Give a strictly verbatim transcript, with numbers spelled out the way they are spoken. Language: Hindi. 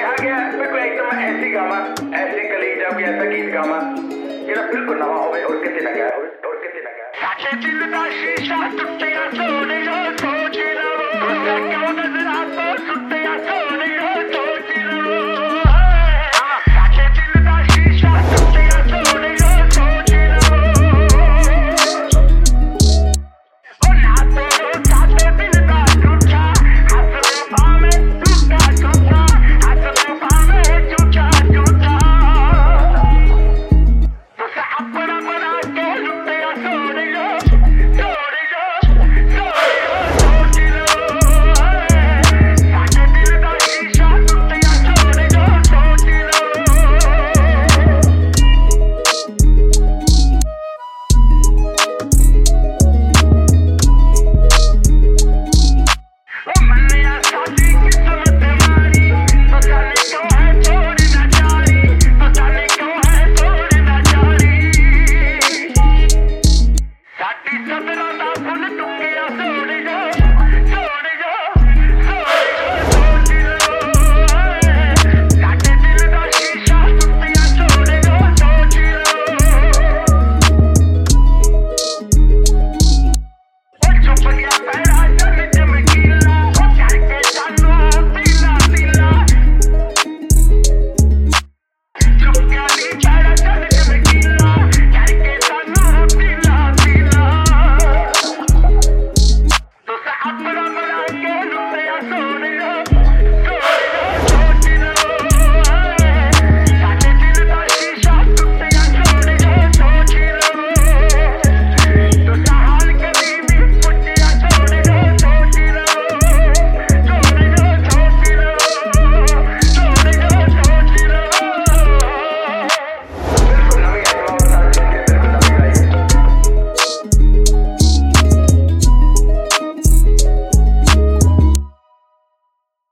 आ गया मैं कोई एकदम ऐसी गामा ऐसी कलीजा कोई ऐसा गीत गामा जेड़ा बिल्कुल नवा होवे और किसी ना गाया होवे और किसी ना गाया साचे दिल दा शीशा टुटिया सोने जो सोच ना वो